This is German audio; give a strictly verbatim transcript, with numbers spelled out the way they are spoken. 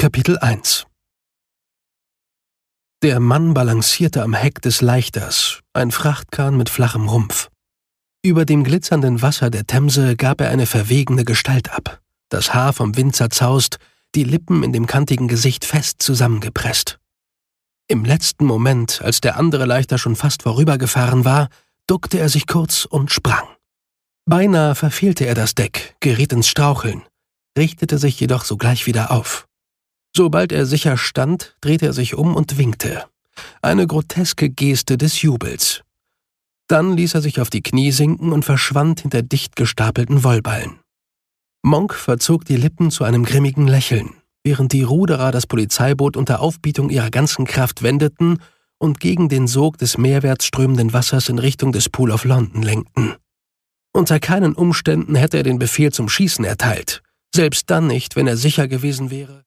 Kapitel eins. Der Mann balancierte am Heck des Leichters, ein Frachtkahn mit flachem Rumpf. Über dem glitzernden Wasser der Themse gab er eine verwegene Gestalt ab, das Haar vom Wind zerzaust, die Lippen in dem kantigen Gesicht fest zusammengepresst. Im letzten Moment, als der andere Leichter schon fast vorübergefahren war, duckte er sich kurz und sprang. Beinahe verfehlte er das Deck, geriet ins Straucheln, richtete sich jedoch sogleich wieder auf. Sobald er sicher stand, drehte er sich um und winkte. Eine groteske Geste des Jubels. Dann ließ er sich auf die Knie sinken und verschwand hinter dicht gestapelten Wollballen. Monk verzog die Lippen zu einem grimmigen Lächeln, während die Ruderer das Polizeiboot unter Aufbietung ihrer ganzen Kraft wendeten und gegen den Sog des meerwärts strömenden Wassers in Richtung des Pool of London lenkten. Unter keinen Umständen hätte er den Befehl zum Schießen erteilt, selbst dann nicht, wenn er sicher gewesen wäre,